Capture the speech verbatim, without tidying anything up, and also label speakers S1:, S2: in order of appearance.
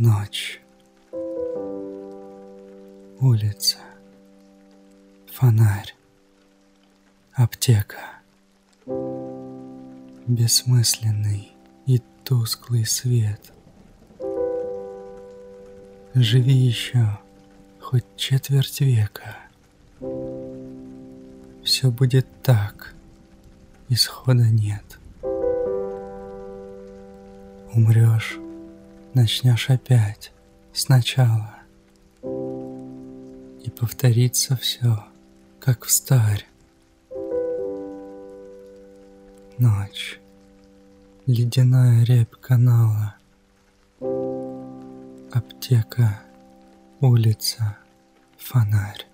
S1: Ночь. Улица. Фонарь. Аптека. Бессмысленный и тусклый свет. Живи еще хоть четверть века. Все будет так, исхода нет. Умрешь, начнешь опять сначала. И повторится все, как встарь. Ночь. Ледяная рябь канала. Аптека. Улица. Фонарь.